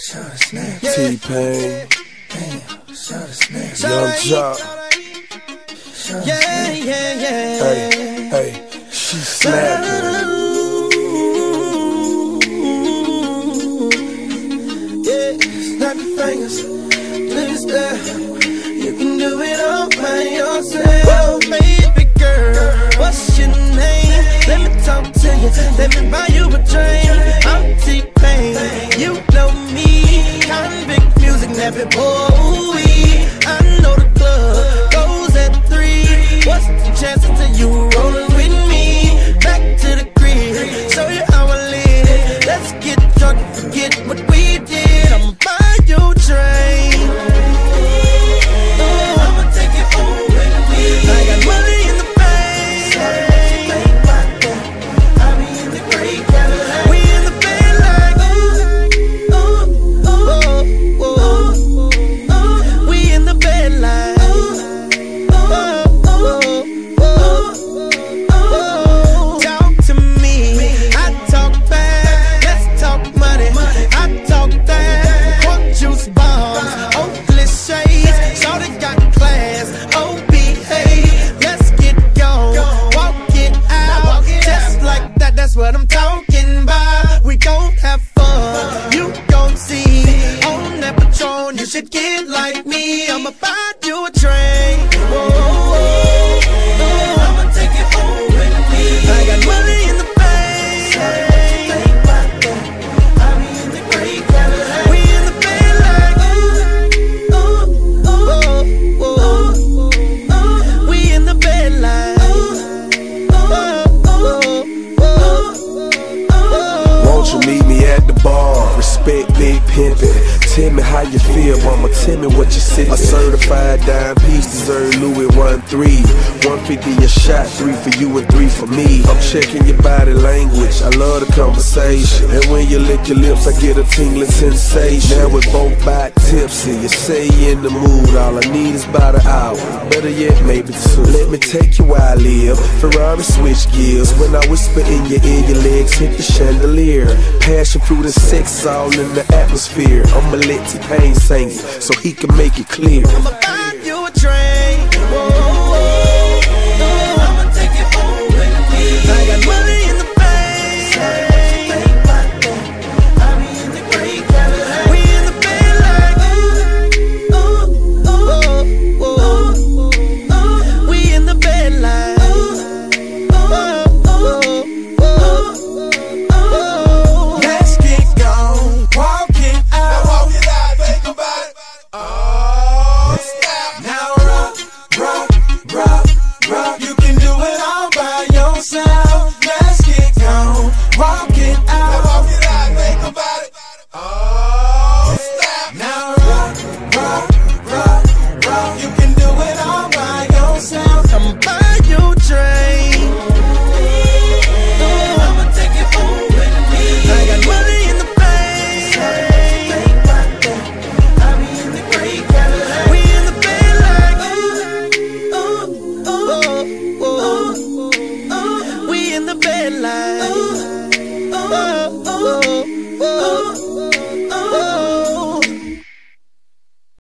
T-Pain, Young Jock. Yeah. Hey, she snapping. Yeah, snap your fingers, please there. You can do it all by yourself. Baby girl, what's your name? Let me talk to you, let me buy you a drink. I'm T-Pain, you know me. Convict music, nappy boy. I know the club goes at 3. What's the chances of you rolling with me? Back to the crib, show you how I live. Let's get drunk, forget what we did. I'ma buy you a drink. I'ma take you home with me. I got money in the bank. I be in the great Cadillac. We in the bed like we in the bed like talk to me, I talk back. Let's talk money, I talk that. Quote juice bombs, Oakley shades. Shorty got class, behave. Let's get gone, walk it out. Just like that, that's what I'm talking about. We gon' have fun, you gon' see. On that Patron, you should get like me. I'ma buy you a drink. I'ma take you home with me. I got money in the bank. I be in the great Cadillac. We in the bed like we in the bed like Won't you meet me at the bar? Respect big pimpin'. Tell me how you feel, mama. Tell me what you see. A certified dime piece deserve Louis 1-3. 150 a shot, 3 for you and 3 for me. I'm checking your body language. I love the conversation. And when you lick your lips, I get a tingling sensation. Now we're both back tipsy. You say you in the mood. All I need is about an hour. Better yet, maybe 2. Let me take you where I live. Ferrari switch gears. When I whisper in your ear, your legs hit the chandelier. Passion fruit and sex all in the atmosphere. I'ma let T-Pain sing it so he can make it clear. I'ma buy you a drink.